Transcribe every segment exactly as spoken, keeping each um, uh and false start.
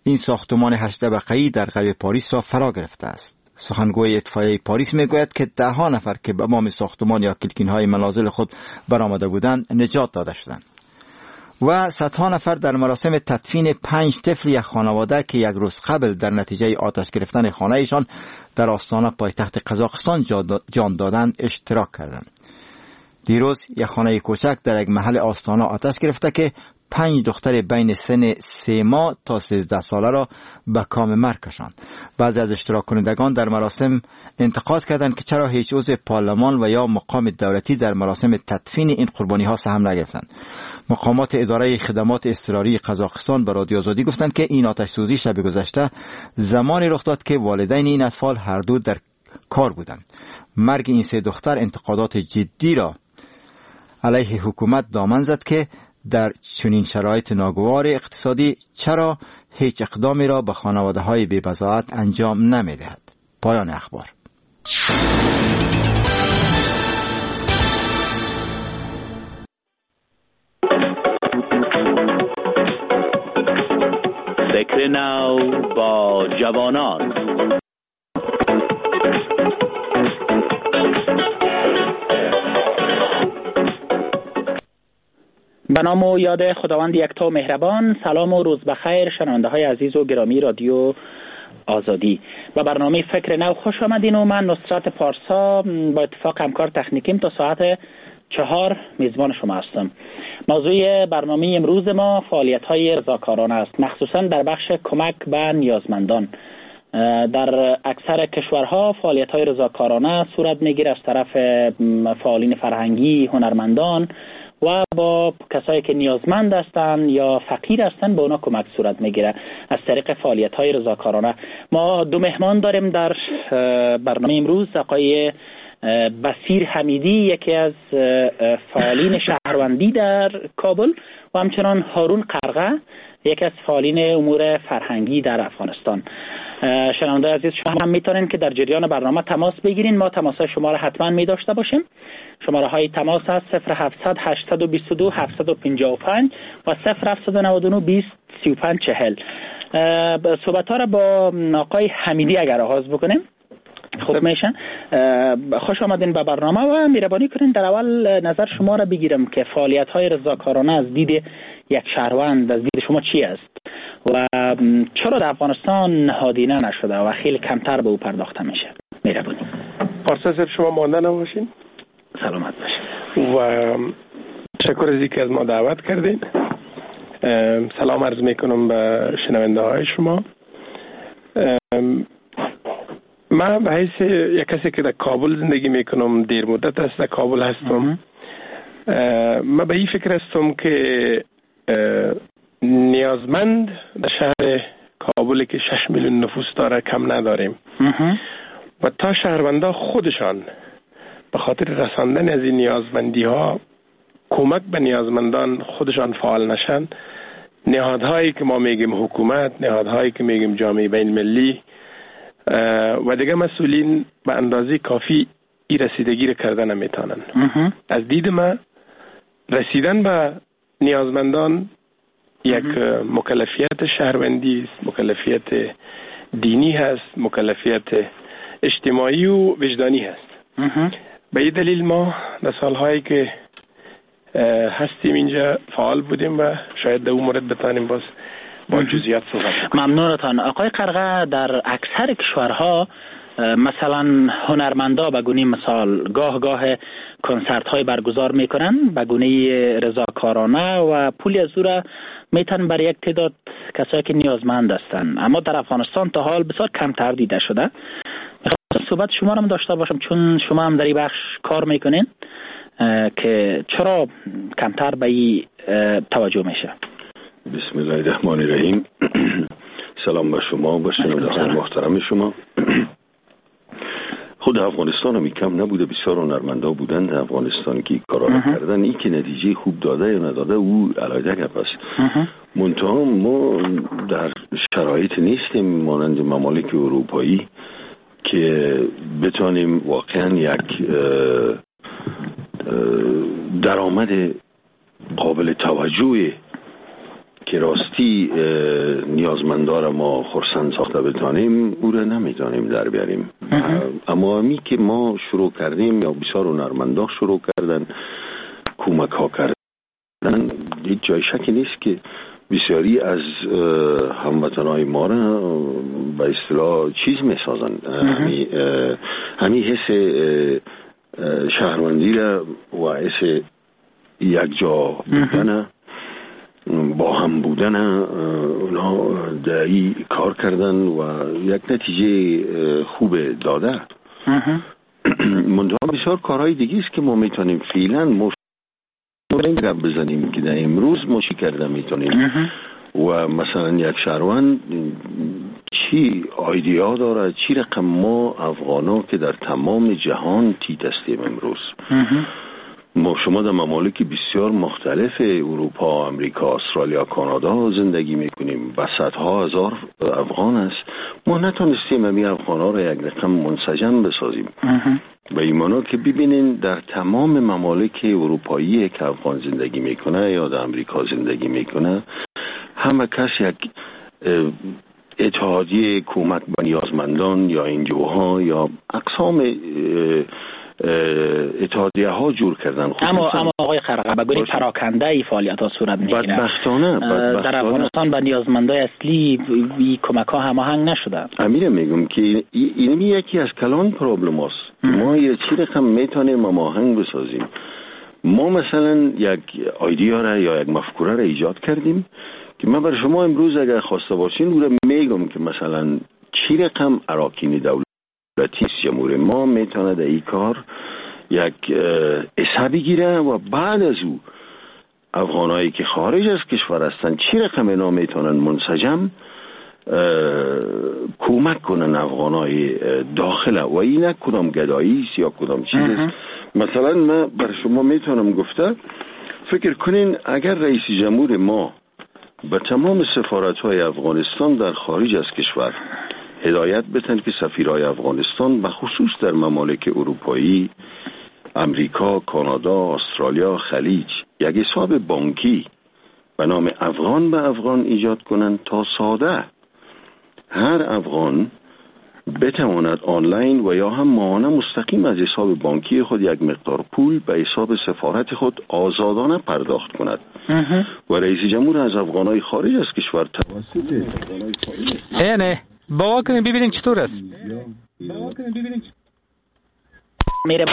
این ساختمان هشت طبقه‌ای در غرب پاریس را فرا گرفته است. سخنگوی اطفائیه پاریس میگوید که ده ها نفر که به بام ساختمان یا کلکین‌های منازل خود برآمده بودند نجات داده شدند. و صدها نفر در مراسم تدفین پنج طفل یک خانواده که یک روز قبل در نتیجه آتش گرفتن خانه‌شان در آستانه پایتخت قزاقستان جان دادند اشتراک کردند. دیروز یک خانه کوچک در یک محل آستانه آتش گرفته که پنج دختر بین سن سه ماه تا سیزده ساله را به کام مرگ کشاند. بعضی از اشتراک کنندگان در مراسم انتقاد کردند که چرا هیچ عضو پارلمان و یا مقام دولتی در مراسم تدفین این قربانی ها سهم نگرفتند. مقامات اداره خدمات اضطراری قزاقستان به رادیو آزادی گفتند که این آتش سوزی شب گذشته زمانی رخ داد که والدین این اطفال هر دو در کار بودند. مرگ این سه دختر انتقادات جدی را علیه حکومت دامن زد که در چنین شرایط ناگوار اقتصادی چرا هیچ اقدامی را به خانواده های بی بضاعت انجام نمی دهد. پایان اخبار. فکر نو با جوانان. به نام و یاد خداوند یکتا و مهربان. سلام و روز بخیر شنونده های عزیز و گرامی رادیو آزادی و برنامه فکر نو خوش آمدین و من نصرت پارسا با اتفاق همکار تکنیکیم تا ساعت چهار میزبان شما هستم. موضوع برنامه امروز ما فعالیت های رضاکارانه است، مخصوصا در بخش کمک به نیازمندان. در اکثر کشورها فعالیت های رضاکارانه صورت میگیره از طرف فعالین فرهنگی، هنرمندان و با کسایی که نیازمند هستند یا فقیر هستند به اونا کمک صورت میگیره از طریق فعالیت های رضاکارانه. ما دو مهمان داریم در برنامه امروز، آقای بصیر حمیدی یکی از فعالین شهروندی در کابل و همچنان هارون قرغه یکی از فعالین امور فرهنگی در افغانستان. شنونده عزیز شما هم میتونین که در جریان برنامه تماس بگیرین، ما تماس شما را حتما می داشته باشیم. شماره های تماس هست صفر هفتصد هشتصد و بیست و دو هفتصد و پنجاه و پنج و صفر هفتصد و نود و نه بیست سی و پنج چهل. صحبت ها را با آقای حمیدی اگر آغاز بکنیم خوب میشن. خوش آمدین به برنامه و مهربانی کنین در اول نظر شما را بگیرم که فعالیت های رضاکارانه از دید یک شهروند از دید شما چی است و چرا در افغانستان نهادینه نشده و خیلی کمتر به او پرداخته میشه؟ مهربانی. پارسا صاحب شما مانده نباشین. سلامت باشین و تشکر از اینکه از ما دعوت کردین. سلام عرض میکنم به شنونده های شما. من به حیث یک کسی که در کابل زندگی میکنم، دیر مدت است در کابل هستم. من به این فکر هستم که نیازمند در شهر کابل که شش میلیون نفوس داره کم نداریم و تا شهروندا خودشان به خاطر رساندن از این نیازمندی ها کمک به نیازمندان خودشان فعال نشن، نهادهایی که ما میگیم حکومت، نهادهایی که میگیم جامعه بین المللی و دیگه مسئولین به اندازه کافی این رسیدگی رو کردن نمیتونن. از دید من رسیدن به نیازمندان یک مکلفیت شهروندی است، مکلفیت دینی هست، مکلفیت اجتماعی و وجدانی هست. به این دلیل ما در سالهایی که هستیم اینجا فعال بودیم و شاید در اون مورد بتانیم باز با جزئیات صحبت کنیم. ممنونتان. آقای قرغه، در اکثر کشورها مثلا هنرمندا به گونه مثال گاه گاه کنسرت های برگزار میکنن به گونه رضاکارانه و پولی از او را میتن برای یک تعداد کسایی که نیازمند هستند، اما در افغانستان تا حال بسیار کمتر دیده شده. میخواستم صحبت شما را هم داشته باشم چون شما هم در این بخش کار میکنین که چرا کمتر به این توجه میشه. بسم الله الرحمن الرحیم. سلام به شما و به شنوندگان محترم شما. خود افغانستان هم کم نبوده، بسیار هنرمندا بودند در افغانستان که کارا را کردن. این که نتیجه خوب داده یا نداده او علیحده گپ است. منتها ما در شرایط نیستیم مانند ممالک اروپایی که بتانیم واقعا یک درآمد قابل توجهی که راستی نیازمندار ما خرسند ساخته بتانیم او را نمیتونیم در بیاریم. اما همی که ما شروع کردیم یا بسیار هنرمندا شروع کردن کمک ها کردن، هیچ جای شکی نیست که بسیاری از هموطنهای ما را به اصطلاح چیز میسازن، همی همی حس شهروندی را و حس یک جا بودن با هم بودن اونا دایی کار کردن و یک نتیجه خوب داده. منتها بسیار کارهای دیگه است که ما میتونیم فعلا مشت بزنیم که در امروز ما چی کرده میتونیم و مثلا یک شهروند چی ایدیا داره، چی رقم ما افغانا که در تمام جهان تیت هستیم امروز. ما شما در ممالک بسیار مختلف اروپا، امریکا، استرالیا، کانادا زندگی میکنیم و صدها هزار افغان است. ما نتونستیم همین افغان ها را یک رقم منسجم بسازیم. به ایمانا که ببینین در تمام ممالک اروپایی که افغان زندگی میکنه یا در امریکا زندگی میکنه، همه کس یک اتحادیه کمک به نیازمندان یا انجوها یا اقسام اتحادیه ها جور کردن. اما اما آقای خرقه بگویید پراکنده ای فعالیت ها صورت میگیره. بدبختانه در افغانستان به نیازمندای اصلی این کمک ها هماهنگ نشده. امیر میگم که این یکی از کلان پرابلم هاست. ما یه چی رقم میتونیم هماهنگ بسازیم. ما مثلا یک ایدیا را یا یک مفکوره را ایجاد کردیم که من برای شما امروز اگر خواسته باشین او را میگم که مثلا چی رقم اراکین دولت دولتی جمهوری ما میتونه در این کار یک حصه بگیره و بعد از او افغانایی که خارج از کشور هستن چی رقم اینا میتونن منسجم کمک کنن افغانای داخل و این نه کدام گدایی است یا کدام چیز است. مثلا من بر شما میتونم گفته فکر کنین اگر رئیس جمهور ما به تمام سفارت‌های افغانستان در خارج از کشور هدایت بتن که سفیرای افغانستان به خصوص در ممالک اروپایی، امریکا، کانادا، استرالیا، خلیج یک حساب بانکی به نام افغان به افغان ایجاد کنند تا ساده هر افغان بتواند آنلاین و یا هم ماهانه مستقیم از حساب بانکی خود یک مقدار پول به حساب سفارت خود آزادانه پرداخت کند و رئیس جمهور از افغانای خارج از کشور توسط نه باور کنیم ببینیم چطور است. میره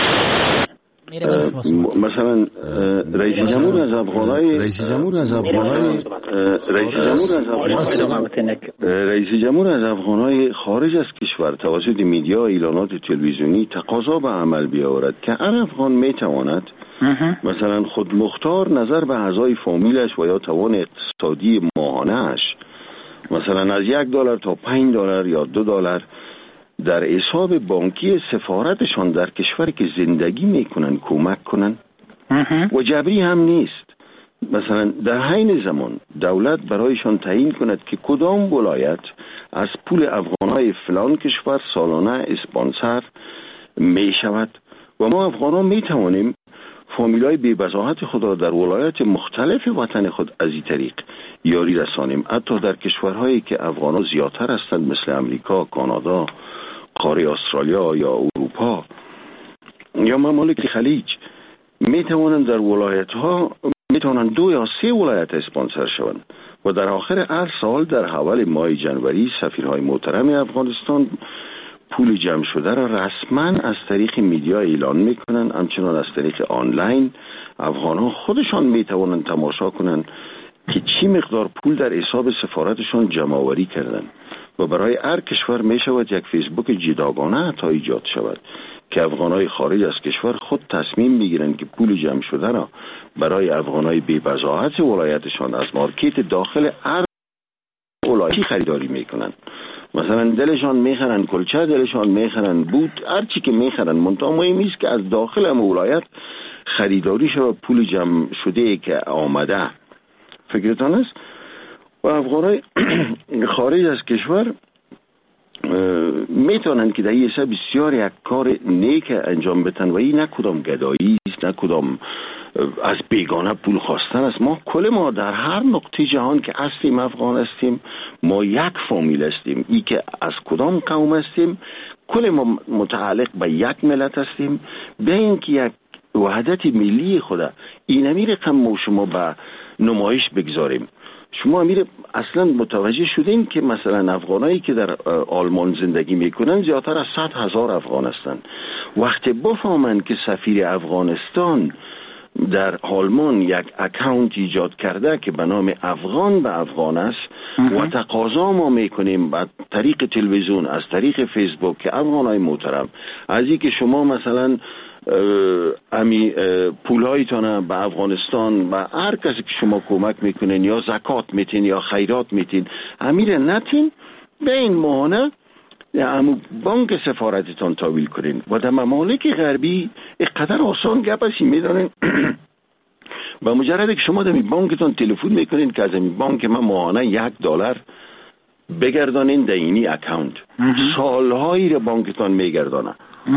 مثلا رئیس جمهور از افغانای رئیس جمهور از افغانای رئیس جمهور از افغانای رئیس جمهور از افغانای خارج از کشور توسط میدیا اعلانات تلویزیونی تقاضا به عمل بیاورد که هر افغان میتواند مثلا خود مختار نظر به اعضای فامیلش و یا توان اقتصادی ماهانه‌اش مثلا از یک دلار تا پنج دلار یا دو دلار در حساب بانکی سفارتشان در کشوری که زندگی میکنن کمک کنن و جبری هم نیست. مثلا در حین زمان دولت برایشان تعیین کند که کدام ولایت از پول افغانای فلان کشور سالانه اسپانسر می شود و ما افغانان می توانیم فامیلای بی بضاعت خود در ولایت مختلف وطن خود از این طریق یاری رسانیم. حتی در کشورهایی که افغانان زیادتر هستند مثل امریکا، کانادا، قاره استرالیا یا اروپا یا ممالک خلیج می توانند در ولایت ها می توانند دو یا سه ولایت اسپانسر شوند و در آخر هر سال در حوال ماه جنوری سفیرهای محترم افغانستان پول جمع شده را رسما از طریق میدیا اعلان میکنن. همچنان از طریق آنلاین افغانان خودشان میتوانند تماشا کنند که چی مقدار پول در حساب سفارتشان جمع آوری کردن و برای هر کشور می شود یک فیسبوک جداگانه حتی ایجاد شود که افغانای خارج از کشور خود تصمیم میگیرند که پول جمع شده را برای افغانای بی بضاعت ولایتشان از مارکت داخل هر ولایتی خریداری میکنن. مثلا دلشان میخرن کلچه، دلشان میخرن بود، هر چی که میخرن منتها مهم است که از داخل هم ولایت خریداری شود پول جمع شده که آمده. فکرتان است؟ و افغانای خارج از کشور میتونن که در این حساب بسیار یک کار نیک انجام بدن و این نه کدام گدایی است، نه کدام از بیگانه پول خواستن است. ما کل ما در هر نقطه جهان که هستیم افغان هستیم، ما یک فامیل هستیم. ای که از کدام قوم هستیم، کل ما متعلق به یک ملت هستیم. به اینکه یک وحدت ملی خدا این امیر رقم ما شما به نمایش بگذاریم. شما امیر اصلا متوجه شدین که مثلا افغانایی که در آلمان زندگی میکنن زیادتر از صد هزار افغان هستن. وقتی بفهمن که سفیر افغانستان در آلمان یک اکاونت ایجاد کرده که به نام افغان به افغان است و تقاضا ما میکنیم با طریق تلویزیون، از طریق فیسبوک که افغانای محترم از این که شما مثلا امی پولهایتان به افغانستان و هر کسی که شما کمک میکنین یا زکات میتین یا خیرات میتین امیر نتین به این ماهانه امو بانک سفارتتان تحویل کنین. و در ممالک غربی اقدر آسان گپ است میدونین با مجرد که شما در بانکتان تلفن میکنین که از این بانک من ماهانه یک دلار بگردانین در اینی اکاونت، سالهایی را بانکتان میگردانه،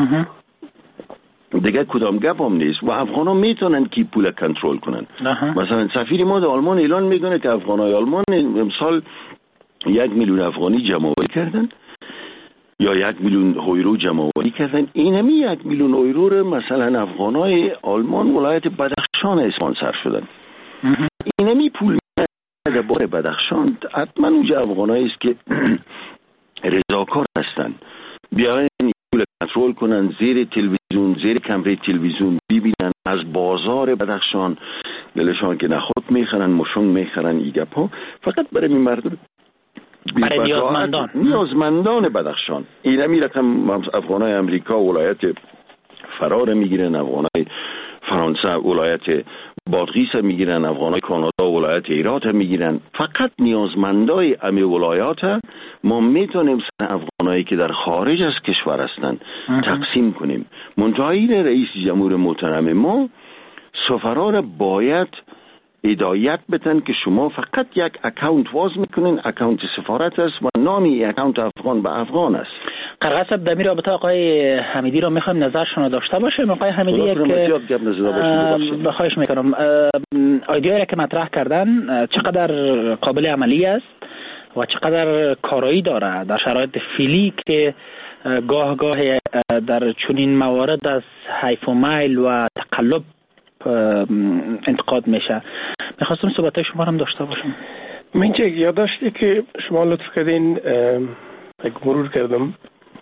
دیگه کدام گپ هم نیست و افغان ها میتونن کی پول کنترل کنن. مثلا سفیر ما در آلمان اعلان میکنه که افغان های آلمان امسال یک میلیون افغانی جمع‌آوری کردن یا یک میلیون یورو جمع‌آوری کردن. اینمی یک میلیون یورو رو مثلا افغان های آلمان ولایت بدخشان اسپانسر شدن. اینمی پول در بار بدخشان حتما اونجا افغان است که رضاکار هستن بیاین پول کنترل کنن، زیر تلویزیون، زیر کمره تلویزیون ببینن از بازار بدخشان دلشان که نخود میخرن، مشون میخرن، ایگپ ها فقط برای می مردم برای نیازمندان نیازمندان بدخشان. این می رقم افغانای امریکا ولایت فرار میگیرن، افغانای فرانسه ولایت بادغیس میگیرن، افغانای کانادا ولایت هرات میگیرن. فقط نیازمندای امی ولایات ما میتونیم افغانایی که در خارج از کشور هستند تقسیم کنیم. منتهی رئیس جمهور محترم ما سفرا را باید هدایت بدن که شما فقط یک اکاونت واز میکنین، اکاونت سفارت است و نامی اکاونت افغان به افغان است. قرقه صاحب در رابطه آقای حمیدی را میخوایم نظرشون داشته باشیم. آقای حمیدی یک بخواهش میکنم ایده را که مطرح کردن چقدر قابل عملی است و چقدر کارایی داره در شرایط فعلی که گاه گاه در چنین موارد از حیف و میل و تقلب انتقاد میشه. میخواستم صحبت شما هم داشته باشم. من چه یادداشتی که شما لطف کردین یک مرور کردم.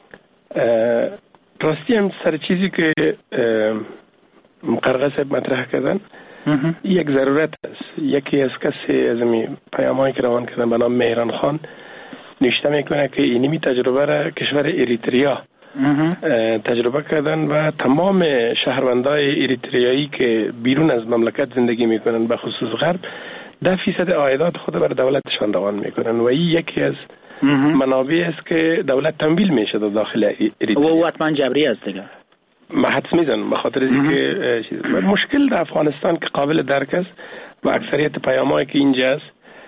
راستی هم سر چیزی که قرقه صاحب مطرح کردن یک ضرورت است. یکی از کسی از می پیامایی که روان کردن به نام مهران خان نوشته میکنه که اینمی تجربه را کشور اریتریا تجربه کردن و تمام شهروندای اریتریایی که بیرون از مملکت زندگی میکنن به خصوص غرب ده فیصد عایدات خود بر دولتشان روان میکنن و این یکی از منابع است که دولت تمویل میشه در داخل اریتریا و حتما جبری است دیگه. ما حدس میزنم به خاطر اینکه چیز مشکل در افغانستان که قابل درک است و اکثریت پیامایی که اینجا است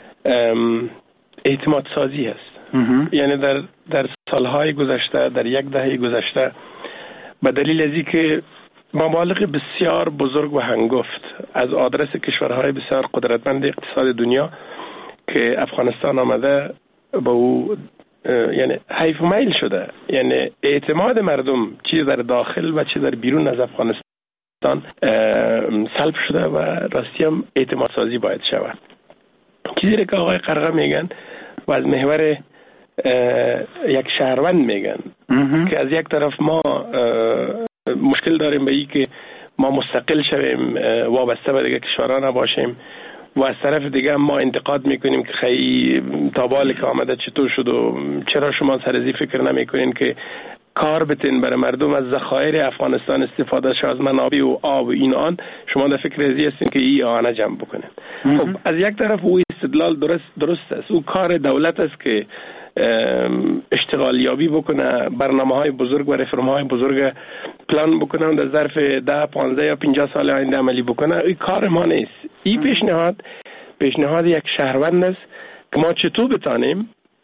اعتماد سازی است. یعنی در در سالهای گذشته، در یک دهه گذشته به دلیل از اینکه مبالغ بسیار بزرگ و هنگفت از آدرس کشورهای بسیار قدرتمند اقتصاد دنیا که افغانستان آمده با او یعنی حیف و میل شده، یعنی اعتماد مردم چی در داخل و چی در بیرون از افغانستان سلب شده و راستی هم اعتماد سازی باید شود. چیزی که آقای قرقه میگن و از محور یک شهروند میگن که از یک طرف ما مشکل داریم به این که ما مستقل شویم، وابسته به دیگه کشورها نباشیم و از طرف دیگه ما انتقاد میکنیم که خیلی تابالی که آمده چطور شد و چرا شما سر ازی فکر نمیکنین که کار بتین برای مردم از ذخایر افغانستان استفاده شو، از منابع و آب و این آن شما در فکر ازی هستین که این آنه جمع بکنین. خب از یک طرف او استدلال درست درست است، او کار دولت است که اشتغال یابی بکنه، برنامه های بزرگ و رفرم های بزرگ پلان بکنه و در ظرف ده پانزده یا پنجاه سال آینده عملی بکنه. این کار ما نیست. این پیشنهاد پیشنهاد یک شهروند است که ما چطور بتانیم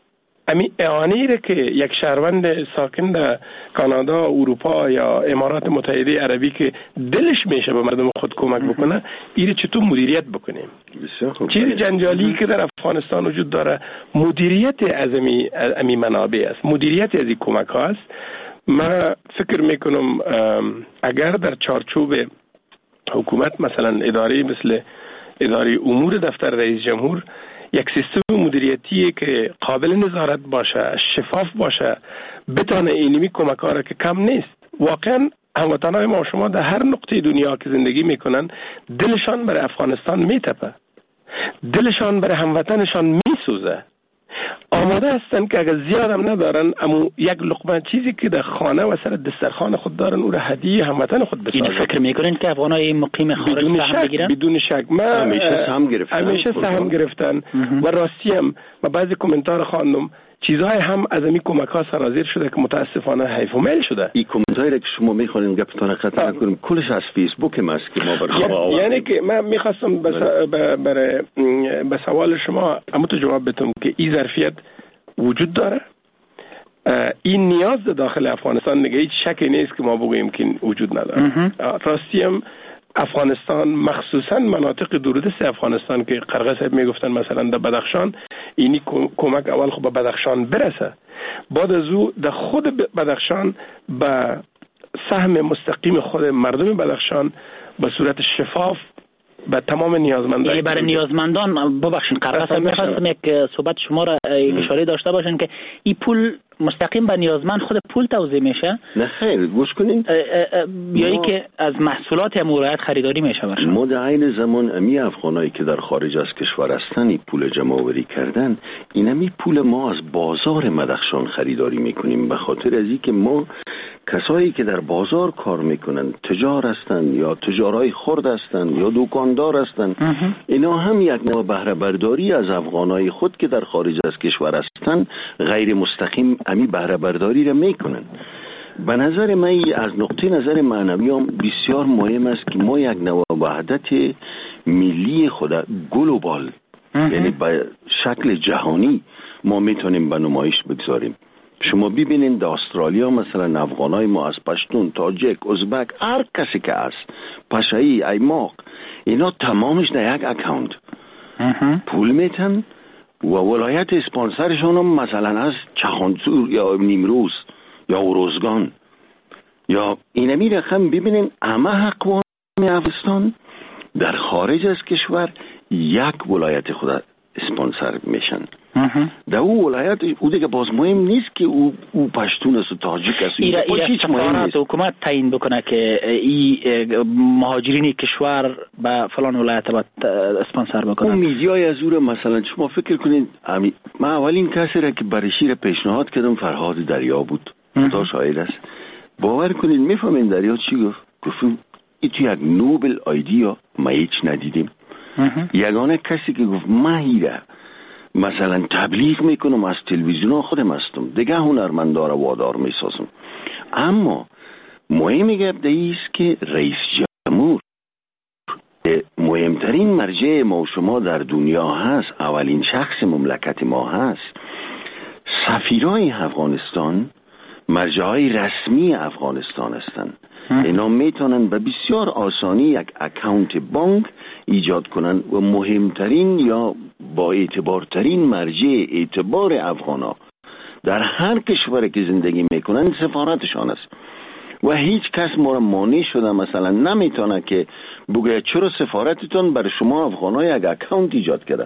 امی اعانه‌ای را که یک شهروند ساکن در کانادا، اروپا یا امارات متحده عربی که دلش میشه به مردم خود کمک بکنه، این چطور مدیریت بکنیم؟ چیز جنجالی که در افغانستان وجود داره مدیریت از امی, امی منابع است، مدیریت از این کمک ها است. من فکر میکنم اگر در چارچوب حکومت مثلا اداره مثل اداره امور دفتر رئیس جمهور یک سیستم مدیریتی که قابل نظارت باشه، شفاف باشه، بتانه اینمی کمک ها را که کم نیست. واقعا هموطنان ما شما در هر نقطه دنیا که زندگی میکنن دلشان برای افغانستان میتپه، دلشان برای هموطنشان میسوزه، آماده هستن که اگر زیاد هم ندارن اما یک لقمه چیزی که در خانه و سر دسترخوان خود دارن او را هدیه هموطن خود بسازن. این فکر میکنین که افغانای مقیم خارج سهم بگیرن؟ بدون شک. من همیشه سهم گرفتن همیشه سهم گرفتن و راستی هم و بعضی کامنتار خواندم چیزهای هم از این کمک ها سرازیر شده که متاسفانه حیف و میل شده. این کامنتاری که شما میخوانید گپتان قطع نکنیم کلش از فیسبوک ماست که ما برای یعنی که من میخواستم برای به سوال شما اما تو جواب بدم که این ظرفیت وجود داره، این نیاز داخل افغانستان نگه هیچ شکی نیست که ما بگوییم که وجود نداره. راستی هم افغانستان مخصوصا مناطق دوردست افغانستان که قرغه صاحب میگفتن مثلا در بدخشان، اینی کمک اول خب به بدخشان برسه، بعد از او در خود بدخشان به سهم مستقیم خود مردم بدخشان به صورت شفاف به تمام نیازمندان، یعنی برای نیازمندان ببخشید قرغه صاحب میخواستم یک صحبت شما را اشاره داشته باشن که این پول مستقیم به نیازمند خود پول توزیع میشه؟ نه خیر، گوش کنین، یا ای که از محصولات مورد خریداری میشه برشن؟ ما در عین زمان امی افغانایی که در خارج از کشور هستن این پول جمع آوری کردن، این امی پول ما از بازار مدخشان خریداری میکنیم، به خاطر از این که ما کسایی که در بازار کار میکنن تجار هستن یا تجارای خرد هستن یا دکاندار هستن، اینا هم یک نوع بهره برداری از افغانای خود که در خارج از کشور هستن غیر مستقیم امی بهره برداری را میکنن. به نظر من از نقطه نظر معنوی هم بسیار مهم است که ما یک نوع وحدت ملی خود گلوبال، یعنی به شکل جهانی ما میتونیم به نمایش بگذاریم. شما ببینین در استرالیا مثلا افغانای ما از پشتون، تاجک، ازبک، هر کسی که است، پشایی، ایماق، اینا تمامش در یک اکاونت پول میتن و ولایت اسپانسرشون هم مثلا از چخانسور یا نیمروز یا اوروزگان یا اینمی رقم. ببینین همه اقوام افغانستان در خارج از کشور یک ولایت خود اسپانسر میشن. در او ولایت او دیگه باز مهم نیست که او او پشتون است و تاجیک است، ایره ایره سفارت حکومت تعیین بکنه که این مهاجرین کشور به فلان ولایت باید اسپانسر بکنه. اون میدیای از او مثلا شما فکر کنید، من اولین کسی را که برای شیر پیشنهاد کردم فرهاد دریا بود، تا شاید است. باور کنید میفهمین دریا چی گفت؟ گفتم این تو یک نوبل آیدیا ما هیچ ندیدیم. یگانه کسی که گفت من هیره مثلا تبلیغ میکنم از تلویزیون خودم هستم، دیگه هنرمندار وادار میسازم. اما مهمی گپ دیست که رئیس جمهور مهمترین مرجع ما و شما در دنیا هست، اولین شخص مملکت ما هست. سفیرای افغانستان مرجعای رسمی افغانستان هستند. اینا میتونن به بسیار آسانی یک اکاونت بانک ایجاد کنن و مهمترین یا با اعتبارترین مرجع اعتبار افغانا در هر کشوری که زندگی میکنن سفارتشان است و هیچ کس ما را مانع شده مثلا نمیتونه که بگه چرا سفارتتون برای شما افغانا یک اکاونت ایجاد کرده.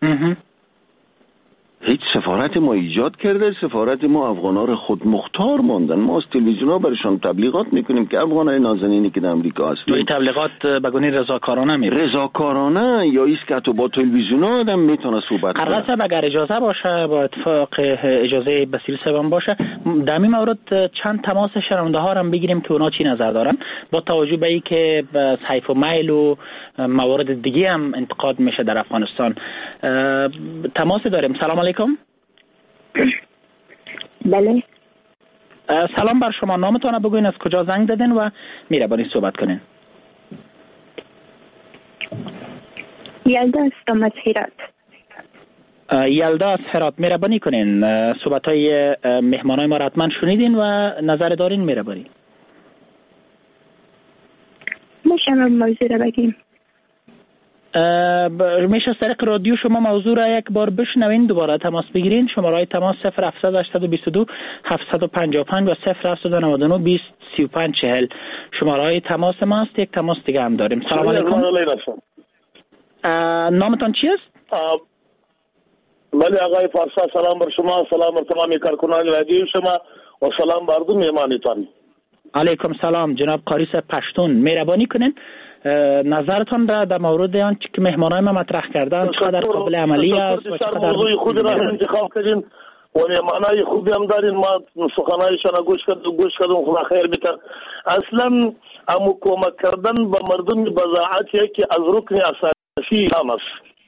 هیچ سفارت ما ایجاد کرده، سفارت ما افغانا رو خود مختار ماندن. ما از تلویزیون ها برشان تبلیغات میکنیم که افغانای نازنینی که در امریکا هست، این تبلیغات بگونی رضاکارانه میره، رضاکارانه یا ایست که تو با تلویزیون ها آدم میتونه صحبت کنه. قرغه صاحب اگر اجازه باشه، با اتفاق اجازه بسیل صاحب باشه، در این مورد چند تماس شنونده ها هم بگیریم که اونا چی نظر دارن، با توجه به اینکه حیف و میل و موارد دیگه هم انتقاد میشه در افغانستان. تماس داریم. سلام علیکم. بله. سلام بر شما، نامتون بگوین، از کجا زنگ دادین و میره با این صحبت کنین. یلدا هستم از هرات. یلدا از هرات، مهربانی کنین صحبت های مهمان های ما را حتما شنیدین و نظر دارین، مهربانی. میشه موضوع را بگیم؟ میشه از طریق رادیو شما موضوع را یک بار بشنوین، دوباره تماس بگیرین. شماره های تماس صفر هفت هشت دو هفت پنج پنج و صفر هفت نه نه بیست سی و پنج چهل شماره های تماس ما است. یک تماس دیگه هم داریم. سلام علیکم. نامتان چی است؟ بله آقای پارسا، سلام بر شما، سلام بر تمامی کارکنان رادیو شما و سلام بر دو مهمانتان. علیکم سلام جناب قاری صاحب پشتون، مهربانی کنین نظرتان را در مورد آن که مهمانای ما مطرح کردن چقدر قابل عملی است و چقدر موضوع خود را انتخاب کردین و مهمانای خوبی هم دارین. ما سخنایشان گوش کردیم گوش کردیم خدا خیر بکنه. اصلا امو کمک کردن به مردم بضاعت یکی از رکن اساسی اسلام است.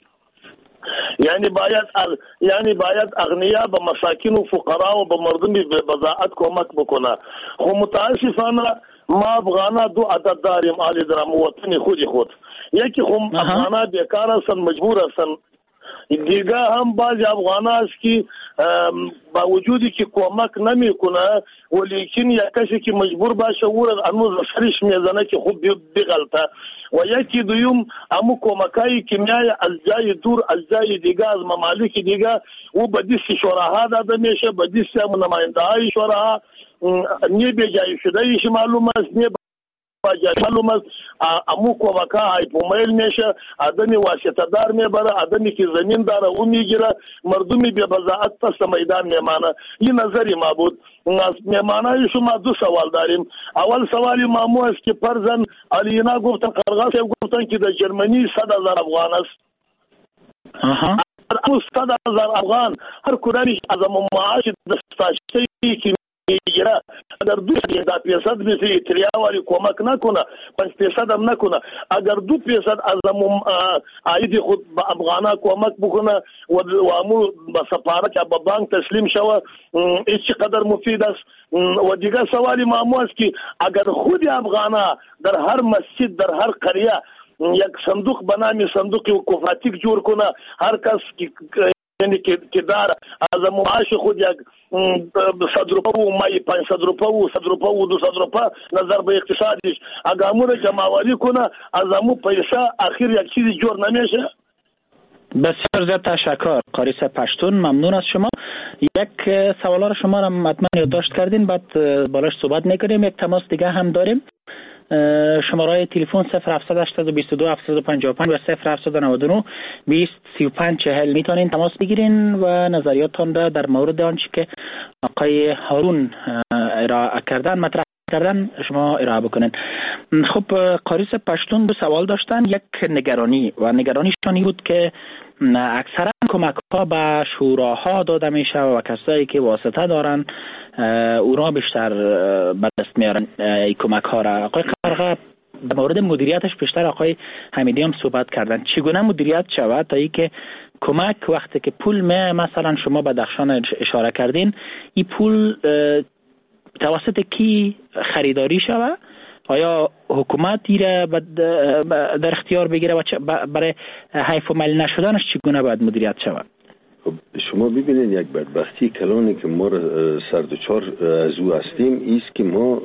یعنی باید اغ... یعنی باید اغنیا به مساکین و فقرا و به مردم بضاعت کمک بکنه. خو متاسفانه ما افغانا دو عدد داریم آلی درام وطن خودی خود. یکی خو افغانا بیکار هستن، مجبور هستن. دیگه هم بعضی افغانا است که با وجودی که کمک نمی کنه ولیکن یک کسی که مجبور باشه او هنوز سرش میزنه که خوب بغلطه. و یکی دویم امو کمکایی کیمیایی از جای دور از جای دیگه از ممالک دیگه او به دست شوراها داده میشه، به دست نماینده های شوراها نی به جای شده ایش معلوم است، نی به جای معلوم است. امو کمکا های پومیل میشه، آدمی واسطه دار میبره، آدمی که زمین داره او میگیره، مردمی بی بضاعت پس میدان میمانه. این نظری ما بود. مهمانای شما دو سوال داریم. اول سوالی مامو است که پرزن علینا گفتن قرغاس گفتن که در جرمنی صد هزار افغان است. اها صد هزار افغان هر کدامش از معاش دستاشی که میگیره اگر دو دا پیصد مثل ایتالیا والی کمک نکنه، پنج پیصد هم نکنه، اگر دو پیصد از عاید خود به افغانا کمک بکنه و امو به سفارت یا به بانک تسلیم شوه، این چقدر مفید است. و دیگه سوالی مامو است که اگر خود افغانا در هر مسجد در هر قریه یک صندوق به نام صندوق وقوفاتیک جور کنه، هر کس که یعنی که دار از معاش خود یک صد روپه و مای پانصد روپه و صد روپه و دویست روپه نظر به اقتصادش اگر امور جمع‌آوری کنه از امو پیسه آخر یک چیزی جور نمیشه. بسیار زیاد تشکر قاری صاحب پشتون، ممنون از شما. یک سوالا رو شما را حتما یادداشت کردین، بعد بالاش صحبت میکنیم. یک تماس دیگه هم داریم. شماره تلفن صفر هفت هشت دو دو هفت پنج پنج و صفر هفت نه نه بیست سی و پنج چهل میتونین تماس بگیرین و نظریاتتان را در مورد آنچه که آقای هارون ارائه کردن مطرح کردن شما ارائه بکنین. خب قاری صاحب پشتون دو سوال داشتن. یک نگرانی و نگرانیشان بود که اکثرا کمک ها به شوراها داده میشه و کسایی که واسطه دارن اونا بیشتر به دست میارن ای کمک ها را. آقای قرغه در مورد مدیریتش بیشتر آقای حمیدی هم صحبت کردن. چگونه مدیریت شود تا ای که کمک وقتی که پول می مثلا شما به درخشان اشاره کردین این پول توسط کی خریداری شود؟ آیا حکومت ایره در اختیار بگیره و برای حیف و مل نشدنش چگونه باید مدیریت شود؟ خب شما ببینید یک بدبختی کلانی که ما سردچار از او هستیم ایست که ما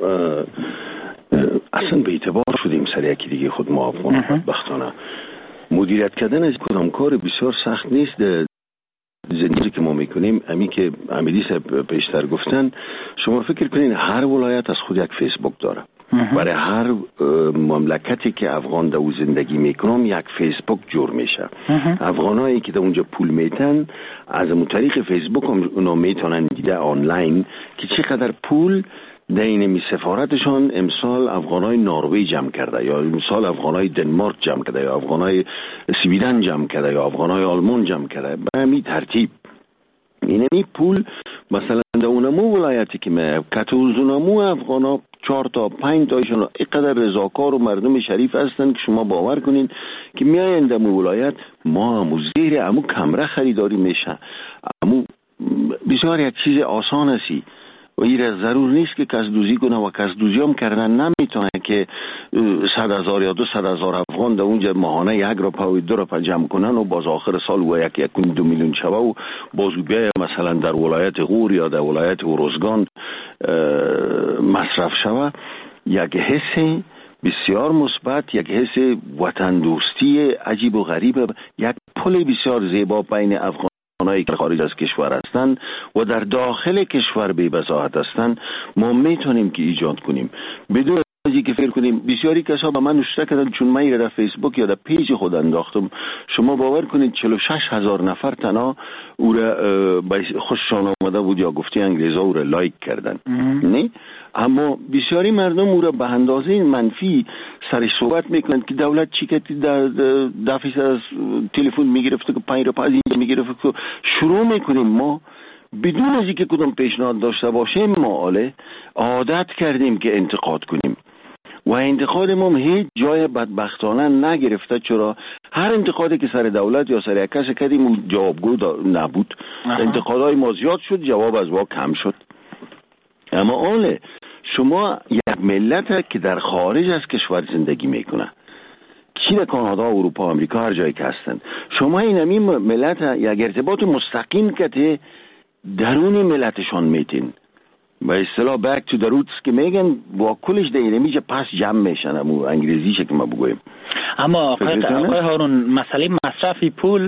اصلا به اعتبار شدیم سر یکی دیگه خود ما افغان بدبختانه. مدیریت کردن از کدام کار بسیار سخت نیست. زندگی که ما میکنیم امی که حمیدی صاحب پیشتر گفتن، شما فکر کنین هر ولایت از خود یک فیسبوک داره. برای هر مملکتی که افغان در او زندگی میکنم یک فیسبوک جور میشه. افغانایی که در اونجا پول میتن از اون طریق فیسبوک هم اونا میتونن دیده آنلاین که چقدر پول در این می سفارتشان امسال افغانای نروژ جمع کرده یا امسال افغانای دنمارک جمع کرده یا افغانای سویدن جمع کرده یا افغانای آلمان جمع کرده. به همین ترتیب اینمی پول مثلا در اونمو ولایتی که می کتوزونمو افغانا چهار تا پنج تایشون اینقدر رضاکار و مردم شریف هستن که شما باور کنین که میاین در ولایت ما همو زیر همو کمره خریداری میشه. همو بسیار یک چیز آسان هستی و این ضرور نیست که کس دوزی کنه و کس دوزی هم کردن نمیتونه. که صد هزار یا دو صد هزار افغان در اونجا ماهانه یک رو پا و دو رو پا جمع کنن و باز آخر سال و یک یک دو میلیون شوه و بازو بیای مثلا در ولایت غور یا در ولایت ورزگان مصرف شوه، یک حس بسیار مثبت، یک حس وطن دوستی عجیب و غریب، یک پل بسیار زیبا بین افغانایی که خارج از کشور هستند و در داخل کشور بی بضاعت هستند ما میتونیم که ایجاد کنیم. بدون از اینکه فکر کنیم بسیاری کسا به من نشته کردن، چون من در فیسبوک یا در پیج خود انداختم، شما باور کنید چهل و شش هزار نفر تنها او را خوششان آمده بود یا گفتی انگلیزا او را لایک کردن. نه، اما بسیاری مردم او را به اندازه منفی سرش صحبت میکنند که دولت چی که در دفعه از تلفن میگرفته که پنج رو پس اینجا میگرفته که شروع میکنیم ما بدون از اینکه کدام پیشنهاد داشته باشیم ما عادت کردیم که انتقاد کنیم و انتقاد ما هیچ جای بدبختانه نگرفته. چرا هر انتقادی که سر دولت یا سر یک کسی کردیم جوابگو نبود. انتقادهای ما زیاد شد، جواب از ما کم شد. اما آله شما یک ملت که در خارج از کشور زندگی میکنه، چین، کانادا، اروپا، امریکا، هر جایی که هستن، شما این همین ملت یک ارتباط مستقیم که درون ملتشان میتین به اصطلاح back to the roots که میگن با کلش در اینمیجه پس جمع میشن، همون انگلیزیشه که ما بگویم. اما آقای هارون مسئله مصرف پول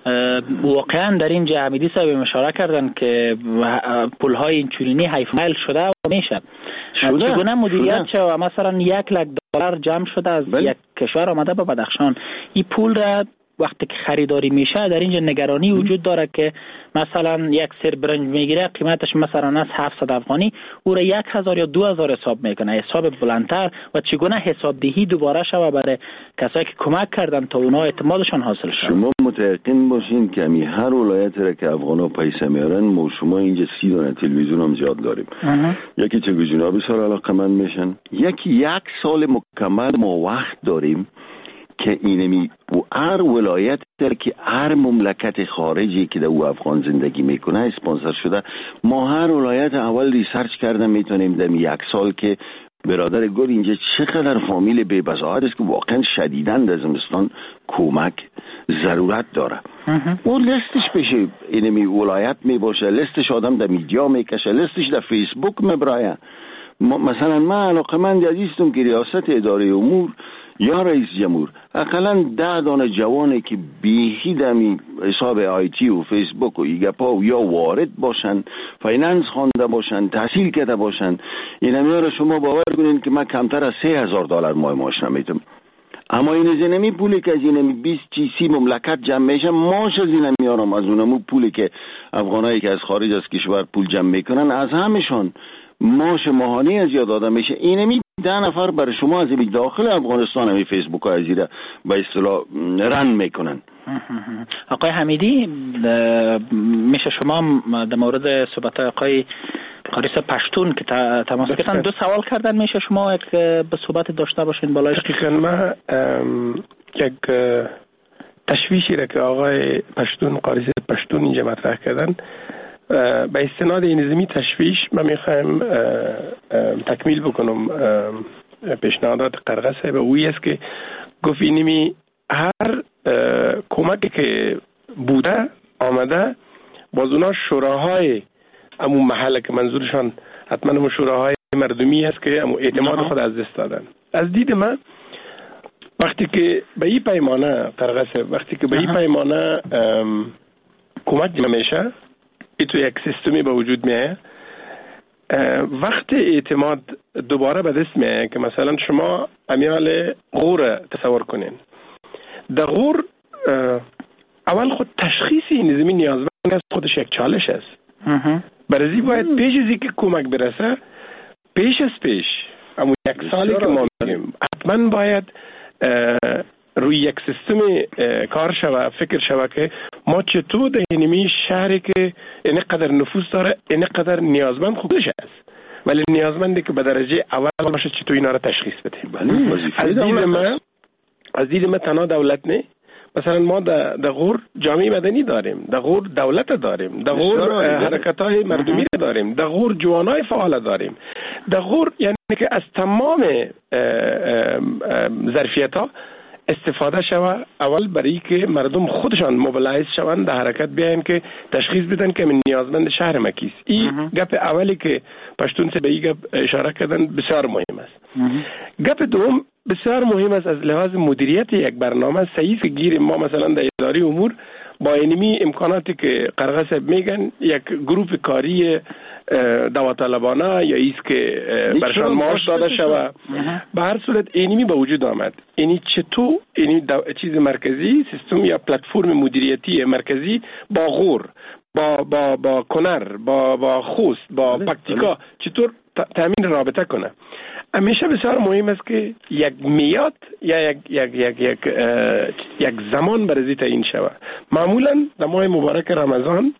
واقعا در این حمیدی صاحب اشاره کردن که پولهای اینچنینی حیفمل شده و میشه چگونه مدیریت شده و مثلا یک لک دلار جمع شده از بل؟ یک کشور آمده به بدخشان، این پول را وقتی که خریداری میشه در اینجا نگرانی وجود داره که مثلا یک سر برنج میگیره قیمتش مثلا از هفتصد افغانی، او را یک هزار یا دو هزار حساب میکنه، حساب بلندتر، و چگونه حساب دهی دوباره شوه برای کسایی که کمک کردن تا اونا اعتمادشان حاصل شد. شما متأکد باشین که می هر ولایت را که افغانا پیسه میارن ما شما اینجا سی دانه تلویزیون هم زیاد داریم. یکی تلویزیون ها بسیار علاقمند میشن، یکی یک سال مکمل ما وقت داریم که اینمی و هر ولایت در که هر مملکت خارجی که در او افغان زندگی میکنه اسپانسر شده، ما هر ولایت اول ریسرچ کردن میتونیم در یک سال که برادر گل اینجا چقدر فامیل بی بضاعت است که واقعا شدیداً در زمستان کمک ضرورت داره. اون لستش بشه اینمی ولایت می باشه، لستش آدم در میدیا میکشه، لستش در فیسبوک میبرایه. مثلا من علاقمند عزیزتون که ریاست اداره امور یا رئیس جمهور اقلا ده دانه جوانه که بیهی دمی حساب آیتی و فیسبوک و ایگپا و یا وارد باشن، فایننس خوانده باشن، تحصیل کرده باشن، این همیه را شما باور کنین که من کمتر از سه هزار دلار ماه معاش نمیتم. اما این زنمی پولی که از اینمی بیست چی سی مملکت جمع میشه ماش از این میارم، از اونمو پولی که افغانایی که از خارج از کشور پول جمع میکنن از همشان ماش ماهانی از یاد داده میشه. اینمی ده نفر برای شما از داخل افغانستان همی فیسبوک ها ازیره به اصطلاح رن میکنن. آقای حمیدی میشه شما در مورد صحبت آقای قاریس پشتون که تماس گرفتن دو سوال کردن، میشه شما یک به صحبت داشته باشین بالای؟ دقیقا من یک تشویشی را که آقای پشتون قاریس پشتون اینجا مطرح کردن به استناد این نظمی تشویش من میخوایم تکمیل بکنم پیشنهادات قرغه صاحب. اوی است که گفت اینمی هر کمکی که بوده آمده باز اونا شوراهای امون محله که منظورشان حتما امون شوراهای مردمی است که امون اعتماد خود از دست دادن. از دید من وقتی که به این پیمانه قرغه صاحب وقتی که به این پیمانه کمک نمیشه ای تو یک سیستمی به وجود میه، وقت اعتماد دوباره به دست میه که مثلا شما امیال غور تصور کنین. در غور اول خود تشخیص این نظمی نیازمند است، خودش یک چالش است. برای باید پیش از اینکه کمک برسه پیش از پیش اما یک سالی که ما میگیم حتما باید روی یک سیستم کار شوه، فکر شوه که ما چطور در اینمی شهری که اینقدر نفوذ داره اینقدر نیازمند خودش است ولی نیازمندی که به درجه اول باشه چطور اینا رو تشخیص بدیم. از دید من از دید من تنها دولت نه، مثلا ما در غور جامعه مدنی داریم، در غور دولت داریم، در غور حرکت‌های مردمی داریم، در غور جوانای فعال داریم، در غور یعنی که از تمام ظرفیت ها استفاده شوه، اول برای که مردم خودشان موبیلایز شوند، در حرکت بیاین که تشخیص بدن که من نیازمند شهر مکیست. این گپ اولی که پشتون سه به این گپ اشاره کردن بسیار مهم است. گپ دوم بسیار مهم است از لحاظ مدیریت یک برنامه. صحیح که گیر ما مثلا در اداره امور با اینمی امکاناتی که قرغه صاحب میگن یک گروپ کاری داوطلبانه یا ایست که برشان معاش داده شوه، به هر صورت اینمی به وجود آمد. اینی چطور اینی چیز مرکزی، سیستم یا پلتفرم مدیریتی مرکزی با غور، با با با کنر، با با خوست، با پکتیکا چطور تامین رابطه کنه. همیشه بسیار مهم است که یک میاد یا یک یک یک یک یک زمان برای تعیین شود. معمولا در ماه مبارک رمضان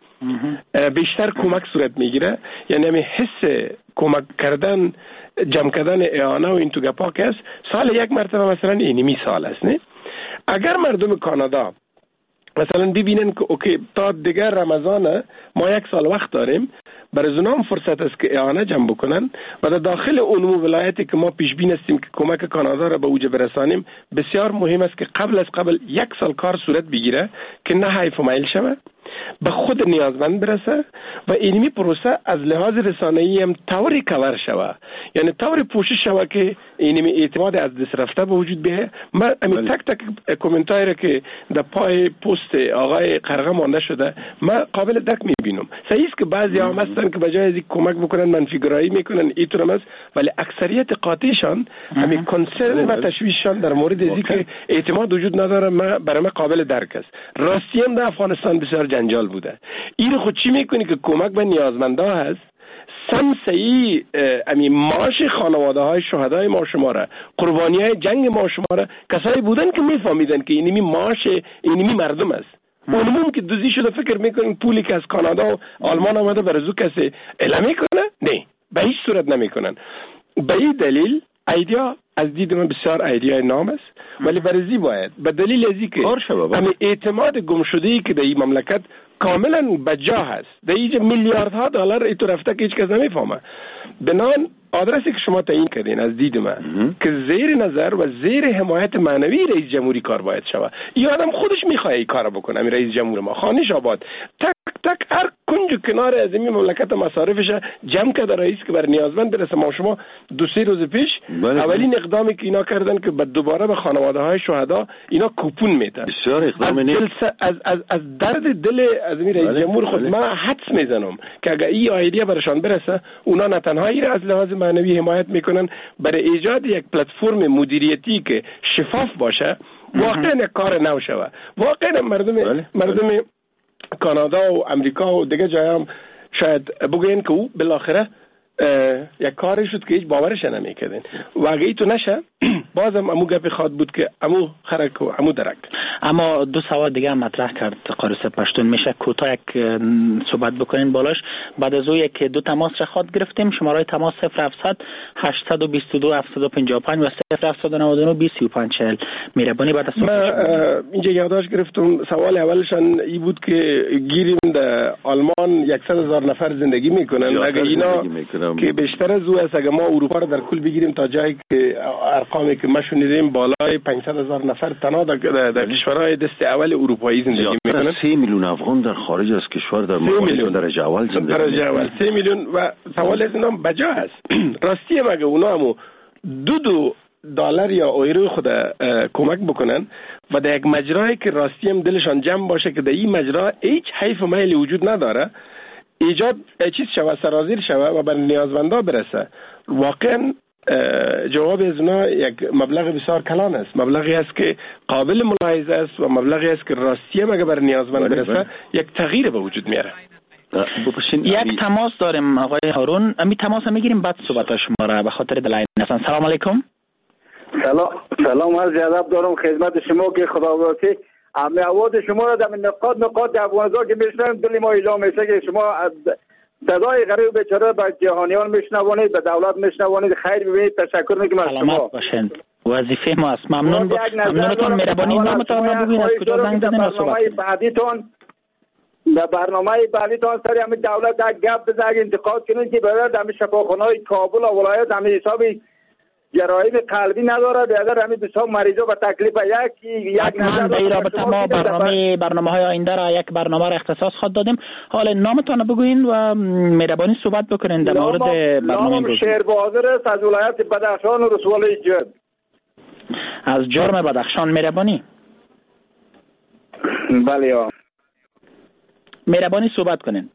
بیشتر کمک صورت میگیره، یعنی همین حس کمک کردن، جمع کردن اعانه و این تو گپا که است. سال یک مرتبه مثلا اینمی سال است نه. اگر مردم کانادا مثلا ببینن که اوکی تا دیگر رمضان ما یک سال وقت داریم، برای زنام فرصت است که اعانه جمع بکنن و در داخل اونمو ولایتی که ما پیش بین هستیم که کمک کانادا را به اوج برسانیم، بسیار مهم است که قبل از قبل یک سال کار صورت بگیره که نه حیف و میل شود، به خود نیازمند برسه و اینمی پروسه از لحاظ رسانه‌ای هم طوری کور شوه، یعنی طوری پوشش شوه که اینمی اعتماد از دست رفته به وجود بیه. من امی تک تک کامنتایی را که در پای پست آقای قرغه مانده شده من قابل درک میبینم. صحیح است که بعضی هم هستن که بجای از این کمک بکنن منفیگرایی میکنن، اینطور است، ولی اکثریت قاطعشان همین کنسرن و تشویششان در مورد از که اعتماد وجود نداره من برای من قابل درک است. راستی هم در افغانستان بسیار جنجال بوده. این خود چی میکنی که کمک به نیازمندا هست، سمسعی امی معاش خانواده های شهدای ما شما را، قربانی های جنگ ما شما را، کسایی بودن که میفهمیدن که اینمی معاش اینمی مردم است. اونمون که دوزی شده فکر میکنن پولی که از کانادا و آلمان آمده برای کسی اعلام میکنه، نه، به هیچ صورت نمیکنن. به این دلیل ایدیا از دید من بسیار ایدیا نام است، ولی برزی باید به دلیل ازی که همین اعتماد گم شده ای که در این مملکت کاملا بجا هست، در اینجا میلیاردها دلار ایتو رفته که هیچ کس نمیفهمه. بنان آدرسی که شما تعیین کردین از دید من که زیر نظر و زیر حمایت معنوی رئیس جمهوری کار باید شود. این آدم خودش میخواد این کارو بکنه. این رئیس جمهور ما خانش آباد تک تک هر کنج و کنار از این مملکت مصارفش جمع کرده رئیس که بر نیازمند برسه. ما شما دو سه روز پیش بله اولین اقدامی که اینا کردن که بعد دوباره به خانواده های شهدا اینا کوپون میدن. بسیار اقدام از, از از از درد دل از این رئیس جمهور خود من حدس میزنم که اگر این ایده برشان برسه، اونا نه تنها این از لحاظ معنوی حمایت میکنن، برای ایجاد یک پلتفرم مدیریتی که شفاف باشه، واقعا یک کار نو شوه. واقعا مردم بله. مردم کانادا و امریکا و دیگه جای هم شاید بگوین که او بالاخره یک کاری شد که هیچ باورش نمیکردین و اگه ای تو نشه بازم امو گپی خواد بود که امو خرک و امو درک. اما دو سوال دیگه هم مطرح کرد قاری صاحب پشتون، میشه کوتاه یک صحبت بکنین بالاش. بعد از او یک دو تماس را خواد گرفتیم، شماره تماس صفر هفتصد هشتصد و بیست و دو هفتصد و پنجاه و پنج و صفر هفتصد و نود و نه بیست و پنج چهل. مهربانی بعد از من اینجا یادداشت گرفتم. سوال اولشان ای بود که گیریم در آلمان صد هزار نفر زندگی میکنن، اگه اینا که بیشتر از او است، اگه ما اروپا رو در کل بگیریم تا جایی که ارقامی که ما شنیدیم بالای پانصد هزار نفر تنها در, در کشورهای دست اول اروپایی زندگی میکنن. سه میلیون افغان در خارج از کشور در مقایسه درجه اول زندگی میکنن. درجه اول سه میلیون و سوال از اینا بجا هست. راستی مگه اونا هم دو دو دلار یا یورو خود کمک بکنن و در یک مجرایی که راستی هم دلشان جمع باشه که در این مجرا هیچ حیف و میلی وجود نداره، ایجاد چیز شوه، سرازیر شوه و بر نیازمندا برسه، واقعا جواب از اونا یک مبلغ بسیار کلان است، مبلغی است که قابل ملاحظه است و مبلغی است که راستی هم اگر بر نیازمند برسه یک تغییر به وجود میاره. یک تماس داریم آقای هارون، امی تماس هم میگیریم بعد صحبت شما را به خاطر دلایل هستن. سلام علیکم. سلام سلام عرض ادب دارم خدمت شما که خداوندی امی عواد شما را در نقاط نقاط افغانستان که میشنم دل ما ایجا میشه که شما صدای غریب بیچاره به جهانیان میشنوانید، به دولت میشنوانید. خیر ببینید، تشکر میکنم از شما. سلامت باشین، وظیفه ما است. ممنون ممنونتون. مهربانی نامتون رو بگوین از کجا زنگ زدین و صحبت بعدیتون در برنامه بعدی تا سری همین دولت یک گپ بزنگ انتقاد کنید که برای همین شفاخانه‌های کابل و ولایت همین حسابی جرایم قلبی نداره. بیادر همین بسیار مریضا به تکلیف یک یک نظر در رابطه ما برنامه برنامه های آینده را یک برنامه را اختصاص خود دادیم. حالا نامتان بگوین و مهربانی صحبت بکنین در مورد برنامه امروز. شیر بازر است از ولایت بدخشان و رسوالی جرم. از جرم بدخشان مهربانی. بله ها. مهربانی صحبت کنین.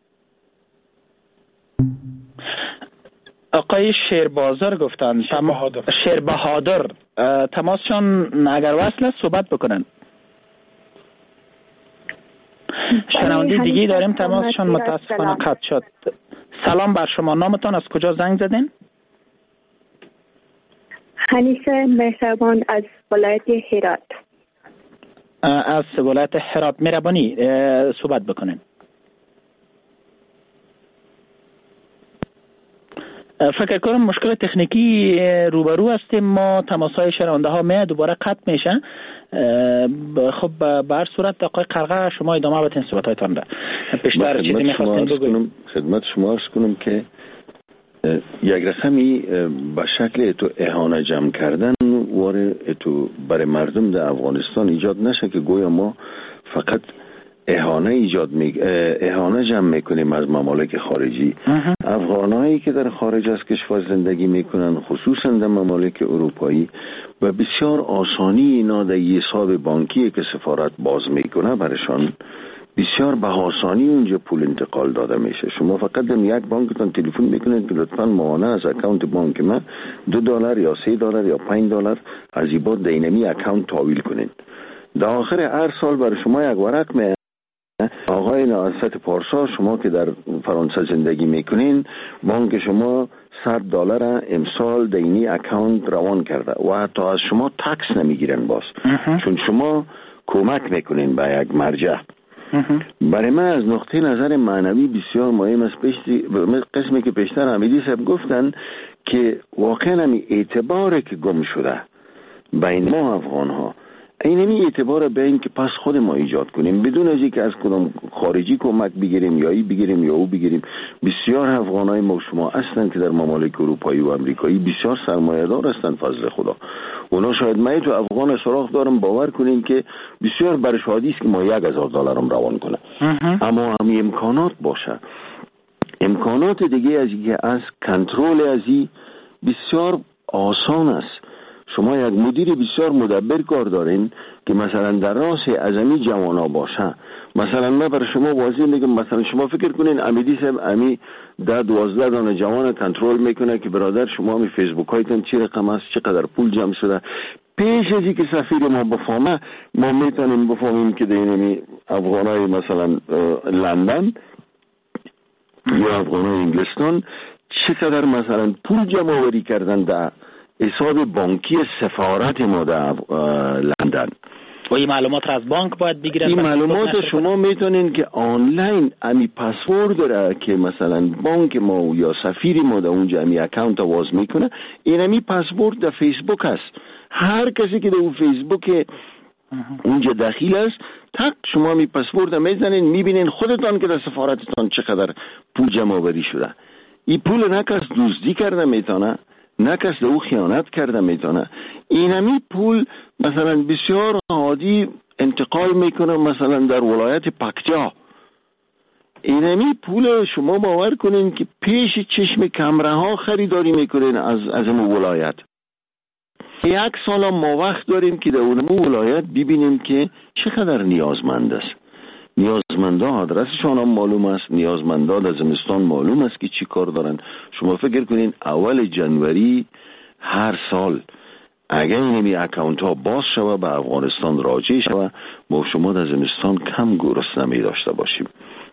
آقای شیر بازار گفتن شیر بهادر شیر بهادر تماسشان اگر وصل است صحبت بکنن. شنونده دیگه داریم تماسشان متاسفانه قطع شد. سلام بر شما، نامتان از کجا زنگ زدین؟ حنیفه مهربان از ولایت هرات. از ولایت هرات مهربانی صحبت بکنین. فکر کنم مشکل تکنیکی روبرو هستیم ما. تماس‌های شنونده ها می دوباره قطع میشه. خب به هر صورت آقای قرقه شما ادامه بدین صحبت‌هایتان را. پیشتر چیزی می‌خواستین بگوین؟ خدمت شما عرض کنم که یک رقمی به شکل تو اهانه جمع کردن واره تو برای مردم در افغانستان ایجاد نشه که گویا ما فقط اهانه ایجاد می اهانه جمع میکنیم از ممالک خارجی. افغانایی که در خارج از کشور زندگی میکنن خصوصا در ممالک اروپایی و بسیار آسانی اینا در حساب بانکی که سفارت باز میکنه برشان بسیار به آسانی اونجا پول انتقال داده میشه. شما فقط در یک بانکتان تلفن میکنید که لطفاً ماهانه از اکانت بانک من دو دلار یا سه دلار یا پنج دلار از این بعد دینمی اکانت تحویل کنید. در آخر هر سال برای شما یک ورق می آقای ناصرت پارسا شما که در فرانسه زندگی میکنین بانک شما صد دلار امسال دینی اکانت روان کرده و حتی از شما تکس نمیگیرن باز چون شما کمک میکنین به یک مرجع. برای من از نقطه نظر معنوی بسیار مهم است. قسمی که پیشتر حمیدی صاحب گفتن که واقعا همی اعتبار که گم شده بین ما افغان ها این همی اعتبار به این که پس خود ما ایجاد کنیم بدون از اینکه از کدام خارجی کمک بگیریم یا ای بگیریم یا او بگیریم. بسیار افغانای ما شما هستند که در ممالک اروپایی و امریکایی بسیار سرمایه‌دار هستند فضل خدا. اونا شاید من تو افغان سراغ دارم باور کنین که بسیار بر شادی است که ما یک هزار دلارم روان کنه اما هم امکانات باشه. امکانات دیگه از اینکه از کنترل از این بسیار آسان است. شما یک مدیر بسیار مدبر کار دارین که مثلا در راس ازمی جوانا باشه. مثلا من برای شما واضح میگم مثلا شما فکر کنین امیدی صاحب امی ده دوازده دانه جوان کنترل میکنه که برادر شما امی فیسبوک هایتون چی رقم است چقدر پول جمع شده. پیش از اینکه سفیر ما بفهمه ما میتونیم بفهمیم که دینمی افغانای مثلا لندن یا افغانای انگلستان چقدر مثلا پول جمع آوری کردن در حساب بانکی سفارت ما در لندن. و این معلومات را از بانک باید بگیرن. این معلومات شما میتونین که آنلاین امی پسورد داره که مثلا بانک ما یا سفیر ما در اونجا امی اکانت واز میکنه. این امی پسورد در فیسبوک است. هر کسی که در اون فیسبوک اونجا داخل است تک شما می پسورد میزنین میبینین خودتان که در سفارتتان چقدر پول جمع آوری شده. این پول نکس دزدی کرده میتونه نه کس او خیانت کرده میتونه. اینمی پول مثلا بسیار عادی انتقال میکنه مثلا در ولایت پکتیا. اینمی پول شما باور کنین که پیش چشم کمره ها خریداری میکنین از از اون ولایت. یک سال ما وقت داریم که در اون ولایت ببینیم که چقدر نیازمند است. نیازمندا آدرسشان هم معلوم است. نیازمندا در زمستان معلوم است که چی کار دارن. شما فکر کنین اول جنوری هر سال اگر اینمی اکاونت ها باز شود به افغانستان راجع شود ما شما در زمستان کم گرسنه می داشته باشیم.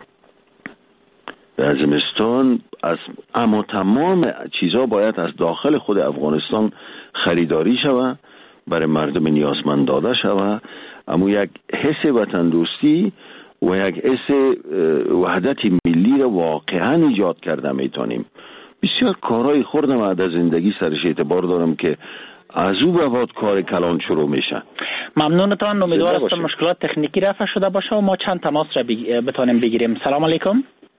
در زمستان از اما تمام چیزا باید از داخل خود افغانستان خریداری شود برای مردم نیازمند داده شود. اما یک حس وطن دوستی و یک حس وحدت ملی را واقعا ایجاد کرده میتونیم. بسیار کارهای خوردم در زندگی سرش اعتبار دارم که از او به بعد کار کلان شروع میشه. ممنونتان. امیدوار هستم مشکلات تکنیکی رفع شده باشه و ما چند تماس را بی... بتانیم بگیریم. سلام علیکم.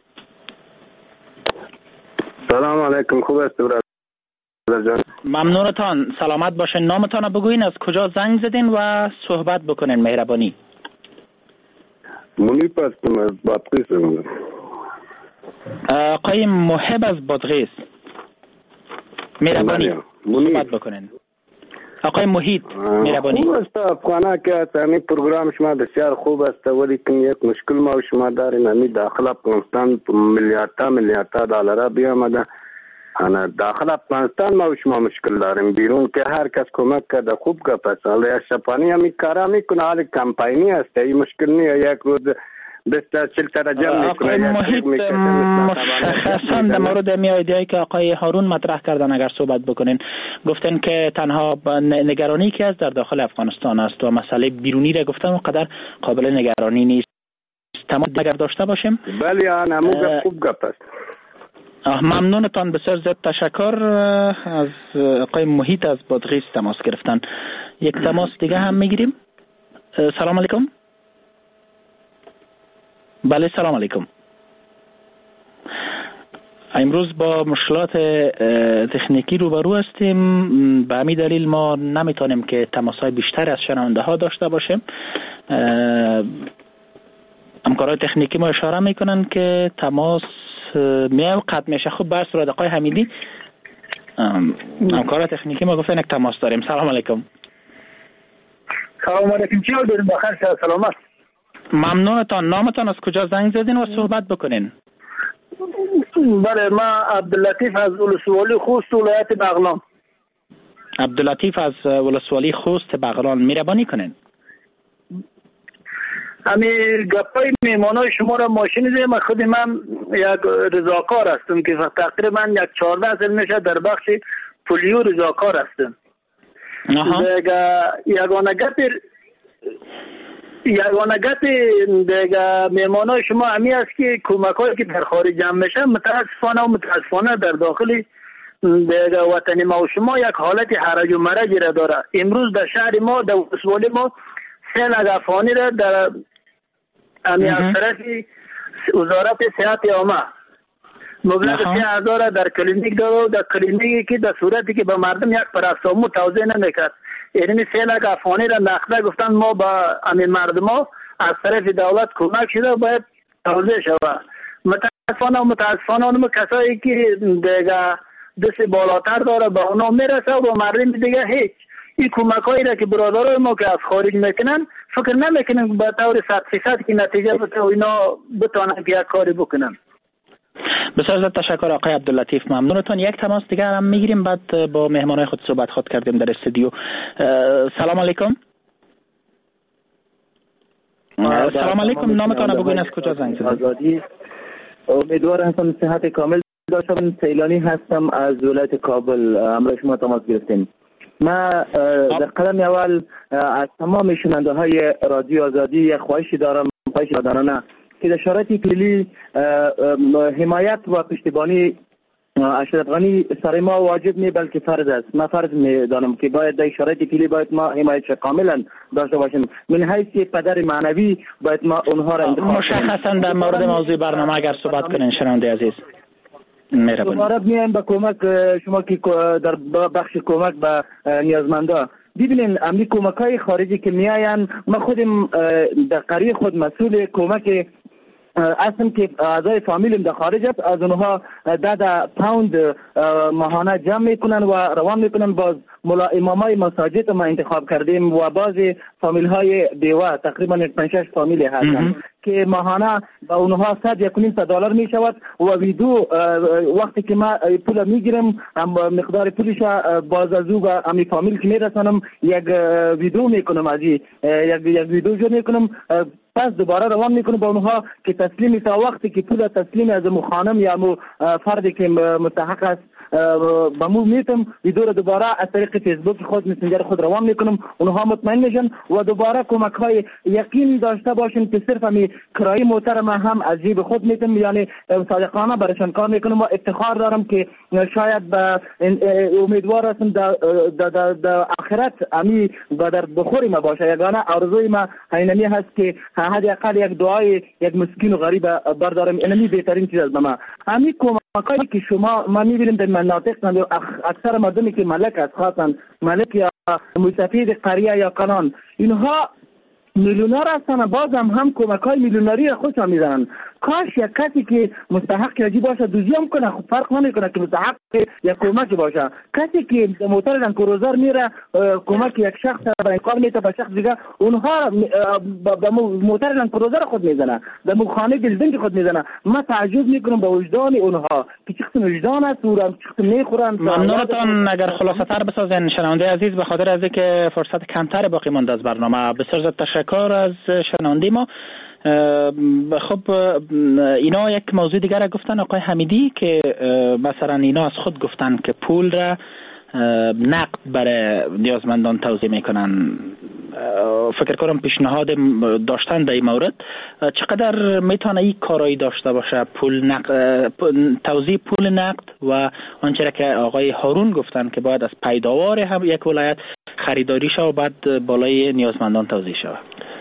سلام علیکم. خوب است برادر؟ ممنونتان. سلامت باشین. نامتان را بگوین، از کجا زنگ زدین و صحبت بکنین مهربانی. منیب هستم از بادغیس. آقای محب از بادغیس، مهربانی صحبت بکنین. آقای محیط مهربانی. خوب است افغانه که همین پروگرام شما بسیار خوب است، ولی که یک مشکل ما و شما داریم، همین داخل افغانستان میلیاردها میلیاردها دلار بیامده. انا داخل افغانستان ما و شما مشکل داریم، بیرون که هر کس کمک کرده خوب گپ است. حالا اشرفانی همین کارا میکنه، حال کمپاینی است، این مشکل نیست. یک روز بسیار چل ترجم میکنه. آقای محیط مشخصا در مورد می ایده‌ای که آقای هارون مطرح کردن اگر صحبت بکنین، گفتن که تنها نگرانی که از در داخل افغانستان است و مسئله بیرونی را گفتن اونقدر قابل نگرانی نیست. تمام اگر داشته باشیم. بله آن همون خوب گپ است. ممنونتان، بسیار زیاد تشکر. از آقای محیط از بادغیس تماس گرفتن. یک تماس دیگه هم میگیریم. سلام علیکم. بله سلام علیکم. امروز با مشکلات تکنیکی روبرو هستیم، به همین دلیل ما نمیتونیم که تماس‌های بیشتر از شنونده ها داشته باشیم. همکارای تکنیکی ما اشاره میکنن که تماس میای قطع میشه. خب بر صورت آقای حمیدی همکارای تکنیکی ما گفتن یک تماس داریم. سلام علیکم. سلام علیکم. چی حال دارین؟ بخیر سلامت. ممنونتان. نامتان از کجا زنگ زدین و صحبت بکنین؟ بله ما عبداللطیف از ولسوالی خوست ولایت بغلان. عبداللطیف از ولسوالی خوست بغلان، مهربانی کنین. همین گپای میمانای شما را ما شنیدیم. من خود من یک رضاکار هستم که تقریبا یک چهارده سال میشه در بخش پولیو رضاکار هستم. دیگه یگانه گپ یگانه گپ دیگه میمانای شما همی است که کمکایی که در خارج جمع میشه متاسفانه و متاسفانه در داخل دیگه وطن ما و شما یک حالت حرج و مرج را داره. امروز در شهر ما در ولسوالی ما سه لک افغانی را در امی از طرف وزارت صحت عامه مبلغ سه هزار در کلینیک داره، در کلینیکی که در صورتی که به مردم یک پرستامو توضیح نمیکرد. یعنی سه لک افغانی را نقده گفتن ما با امی مردم ها از طرف دولت کمک شده باید توضیح شود. متاسفانه و متاسفانه اونم کسایی که دیگه دست بالاتر داره به اونا میرسه و با مردم دیگه هیچ. این کمکایی را که برادرای ما که از خارج میکنن فکر نمیکنن به طور صد فیصد که نتیجه بده و اینا بتونن که یک کاری بکنن. بسیار زیاد تشکر آقای عبداللطیف. ممنونتون. یک تماس دیگر هم میگیریم، بعد با مهمانای خود صحبت خود کردیم در استودیو. سلام علیکم. سلام علیکم. نامتان بگوین، از کجا زنگ زدید؟ امیدوارم هستم صحت کامل داشته باشم. سیلانی هستم از ولایت کابل. همراه شما تماس گرفتیم. ما در قدم اول از تمام شنونده های رادیو آزادی یک خواهشی دارم، خواهش دارم که در شرایط کلی حمایت و پشتیبانی اشرف غنی سر ما واجب نه بلکه فرض است. من فرض می دانم که باید در شرایط کلی باید ما حمایت کاملا داشته باشیم. من حیث پدر معنوی باید ما اونها را انتخاب مشخصا در مورد موضوع برنامه اگر صحبت کنین شنونده عزیز. دوباره میایم به کمک شما که در بخش کمک به نیازمندا. ببینین امنی کمک های خارجی که میاین، ما خودم در قریه خود مسئول کمک هستم که اعضای فامیلم در خارج است. از اونها ده ده پوند ماهانه جمع میکنن و روان میکنن. باز ملا امامای مساجد ما انتخاب کردیم و بعضی فامیل های بیوه تقریبا پنج شش فامیل هستن که ماهانه با اونها صد یک و نیم دلار می شود و ویدو وقتی که ما پول میگیرم مقدار پولش باز از او به امی فامیل که میرسانم یک ویدو میکنم، از یک یک ویدو جو میکنم، پس دوباره روان میکنم با اونها که تسلیم تا وقتی که پول تسلیم از مو خانم یا مو فردی که مستحق است به مو میتم ویدیو رو دوباره از طریق فیسبوک خود مسنجر خود روان میکنم، اونها مطمئن میشن و دوباره کمک های یقین داشته باشن که صرف می کرایه موتر ما هم از جیب خود میتم، یعنی صادقانه برایشان کار میکنم و افتخار دارم که شاید به امیدوار هستم در آخرت امی به در بخوری ما باشه. یگانه آرزوی ما اینمی هست که حداقل یک دعای یک مسکین و غریب بردارم، اینمی بهترین چیز است. ما امی کمکایی که شما ما میبینیم در مناطق اکثر مردمی که ملک است، خاصا ملک یا مستفید قریه یا قنان، اینها میلیونر هستن، بازم هم کمک های میلیونری خودشان میزنن. کاش یک کسی که مستحق رجی باشه دوزی هم کنه، خب فرق نمیکنه که مستحق یا کمک باشه. کسی که موتر دن کروزر میره کمک یک شخص برای انکار میته به شخص دیگه، اونها به موتر دن کروزر خود میزنه، به خانه دلدنگ خود میزنه. من تعجب میکنم به وجدان اونها که چه قسم وجدان است و چه قسم میخورن. ممنونتان. اگر خلاصه تر بسازین شنونده عزیز، به خاطر از اینکه فرصت کمتر باقی مونده از برنامه، بسیار زیاد تشکر از شنونده ما. خب اینا یک موضوع دیگر را گفتن آقای حمیدی که مثلا اینا از خود گفتن که پول را نقد برای نیازمندان توزیع میکنن. فکر کنم پیشنهاد داشتن در این مورد. چقدر میتونه این کارایی داشته باشه پول نقد، توزیع پول نقد و آنچه که آقای هارون گفتن که باید از پیداوار هم یک ولایت خریداری شود و بعد بالای نیازمندان توزیع شود؟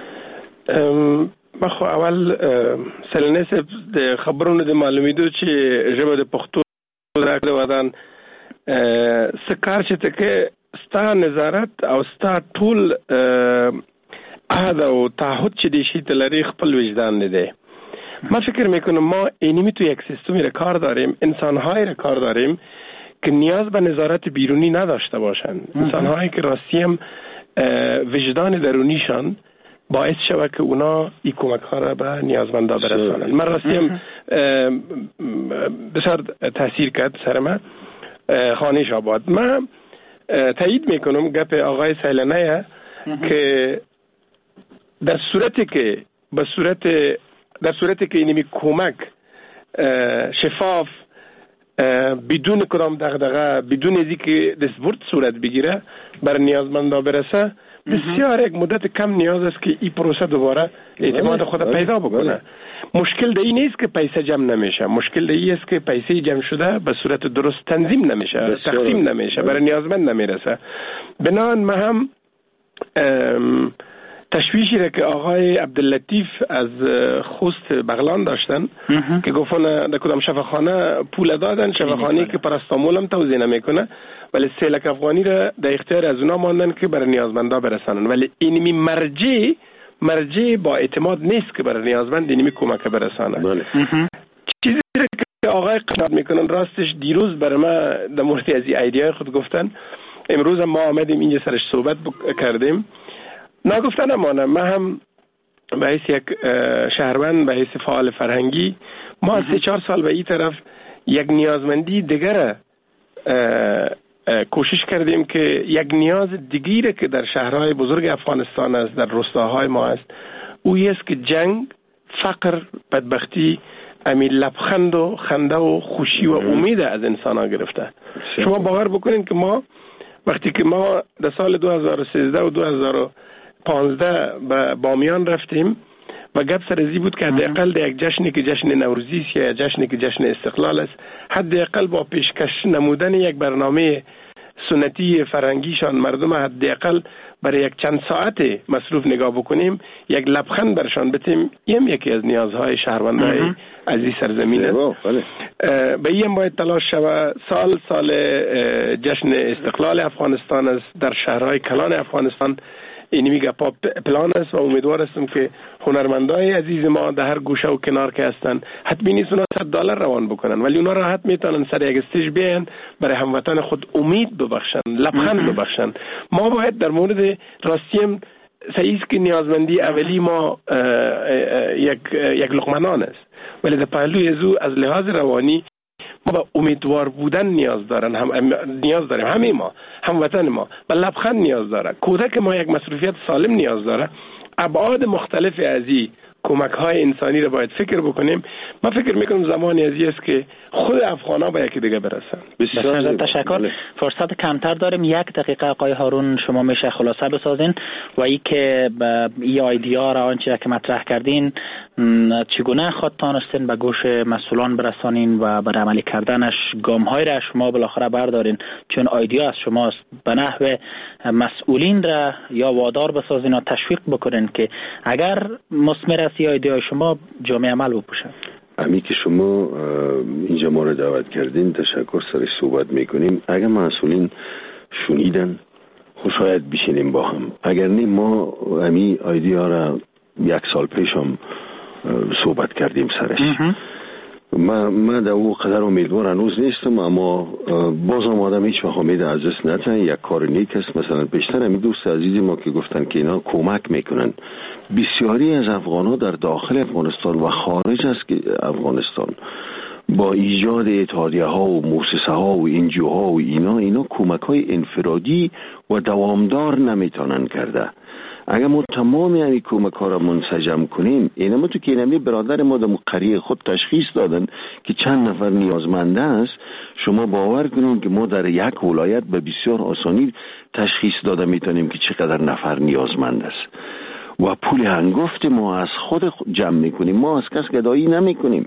ما خو اول سلنه د خبرونو د معلومیدو چې ژبه د پښتو راکړه ودان سکار چې ته ستا نظارت او ستا ټول عهد او تعهد چې دی شي تلری خپل وجدان نه دی. ما فکر میکنم ما اینمی تو یک سیستمی را کار داریم، انسان‌های را کار داریم که نیاز به نظارت بیرونی نداشته باشند. انسان‌هایی که راستیم وجدان درونیشان باعث شود که اونا این کمک ها را به نیازمندا برسانند. من راستیم بسیار تاثیر کرد سر من خانه شاباد. من تایید میکنم گپ آقای سیلانه که در صورتی که به صورت در صورتی که اینمی کمک شفاف بدون کدام دغدغه، بدون از اینکه دستورد صورت بگیره بر نیازمندا برسه، بسیار یک مدت کم نیاز است که این پروسه دوباره اعتماد خود پیدا بکنه. مشکل در این نیست که پیسه جمع نمیشه، مشکل در این است که پیسه جمع شده به صورت درست تنظیم نمیشه، تقسیم نمیشه، برای نیازمند نمیرسه. بنابراین ما هم تشویشی را که آقای عبداللطیف از خوست بغلان داشتن که گفتن در کدام شفاخانه پول دادن، شفاخانه که پاراستامول هم توزیع نمیکنه، ولی سه لک افغانی را در اختیار از اونا ماندن که برای نیازمندا برسانن. ولی اینمی مرجع مرجع با اعتماد نیست که برای نیازمند اینمی کمک برسانه. چیزی که آقای قناعت میکنن راستش دیروز برای ما در مورد از این ایده خود گفتن، امروز هم ما آمدیم اینجا سرش صحبت کردیم. نگفتن امانه ما هم به حیث یک شهروند، به حیث فعال فرهنگی، ما از سه چهار سال به این طرف یک نیازمندی دیگر کوشش کردیم که یک نیاز دیگری که در شهرهای بزرگ افغانستان است، در روستاهای ما است، او است که جنگ، فقر، بدبختی امی لبخند و خنده و خوشی و امید از انسان ها گرفته. شما باور بکنید که ما وقتی که ما در سال دو هزار و سیزده و دو هزار و پانزده به بامیان رفتیم و گپ سر ازی بود که حداقل در یک جشنی که جشن نوروزی است یا جشنی که جشن استقلال است، حداقل با پیشکش نمودن یک برنامه سنتی فرهنگیشان مردم حداقل برای یک چند ساعت مصروف نگاه بکنیم، یک لبخند برشان بتیم. این یکی از نیازهای شهروندهای عزیز سرزمین است. به این باید تلاش شود. سال سال جشن استقلال افغانستان است، در شهرهای کلان افغانستان اینمی گپا پلان است و امیدوار هستم که هنرمندای عزیز ما در هر گوشه و کنار که هستن حتمی نیست اونا صد دلار روان بکنن، ولی اونا راحت میتونن سر یک استیج بیان برای هموطن خود امید ببخشن، لبخند ببخشن. ما باید در مورد راستیم سعی است که نیازمندی اولی ما یک یک لقمه است، ولی در پهلوی ازو از لحاظ روانی ما با امیدوار بودن نیاز دارن، هم نیاز داریم، همه ما هموطن ما به لبخند نیاز داره. کودک ما یک مصروفیت سالم نیاز داره. ابعاد مختلف ازی کمک های انسانی را باید فکر بکنیم. من فکر میکنم زمانی ازی است که خود افغان ها به یکی دیگه برسن. بسیار تشکر. فرصت کمتر داریم، یک دقیقه آقای هارون شما میشه خلاصه بسازین و ای که ای ایدیا را آنچه که مطرح کردین چگونه خود تانستین به گوش مسئولان برسانین و بر عملی کردنش گام های را شما بالاخره بردارین، چون ایدیا از شماست، به نحو مسئولین را یا وادار بسازین و تشویق بکنین که اگر مثمر است ایدیا شما جامعه عمل بپوشن. امی که شما اینجا ما رو دعوت کردین تشکر، سرش صحبت میکنیم. اگر مسئولین شنیدن خوشایت بشینیم با هم، اگر نه ما امی ایدیا را یک سال پیش هم صحبت کردیم سرش. ما ما در او قدر امیدوار هنوز نیستم، اما بازم آدم هیچ وقت امید از دست نده. یک کار نیک است. مثلا بیشتر همین دوست عزیزی ما که گفتن که اینا کمک میکنن، بسیاری از افغان‌ها در داخل افغانستان و خارج از افغانستان با ایجاد اتحادیه ها و مؤسسه ها و انجیو ها و اینا اینا کمک های انفرادی و دوامدار نمیتونن کرده. اگر ما تمام یعنی کمک ها را منسجم کنیم، اینما تو که اینمی برادر ما در قریه خود تشخیص دادن که چند نفر نیازمنده است، شما باور کنید که ما در یک ولایت به بسیار آسانی تشخیص داده میتونیم که چقدر نفر نیازمند است و پول هنگفت ما از خود جمع میکنیم. ما از کس گدایی نمیکنیم،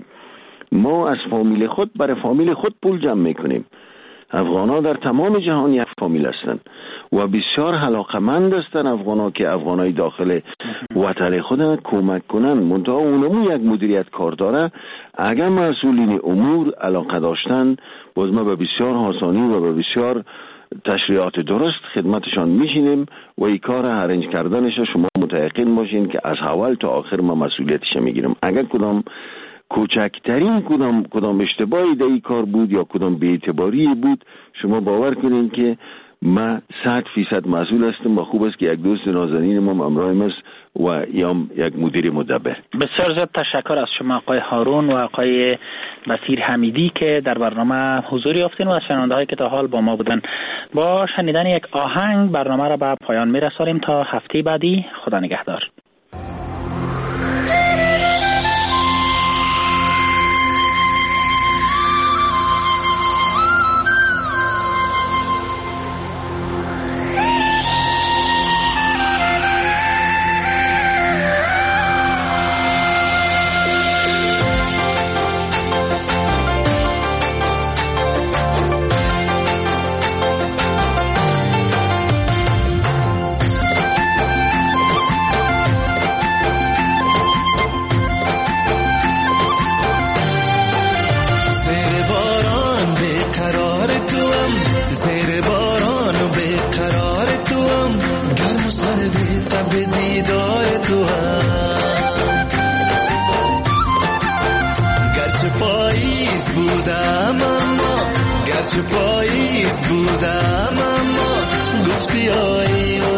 ما از فامیل خود برای فامیل خود پول جمع میکنیم. افغان‌ها در تمام جهان یک فامیل هستند و بسیار علاقمند هستند افغان‌ها که افغانای داخل وطن خود کمک کنند. منتها اونمون یک مدیریت کار داره. اگر مسئولین امور علاقه داشتن، باز ما به بسیار آسانی و به بسیار تشریعات درست خدمتشان میشینیم و این کار ارنج کردنش شما متيقن باشین که از اول تا آخر ما مسئولیتش میگیرم. اگر کدام کوچکترین کدام کدام اشتباهی در این کار بود یا کدام بی‌اعتباری بود، شما باور کنین که ما صد فیصد مسئول هستم و خوب است که یک دوست نازنین ما همراهم است و یا یک مدیر مدبر. بسیار زیاد تشکر از شما آقای هارون و آقای بصیر حمیدی که در برنامه حضور یافتین و از شنونده‌هایی که تا حال با ما بودن. با شنیدن یک آهنگ برنامه را به پایان میرسانیم تا هفته بعدی. خدا نگهدار. گرچه پاییز بودم اما گفتی آیین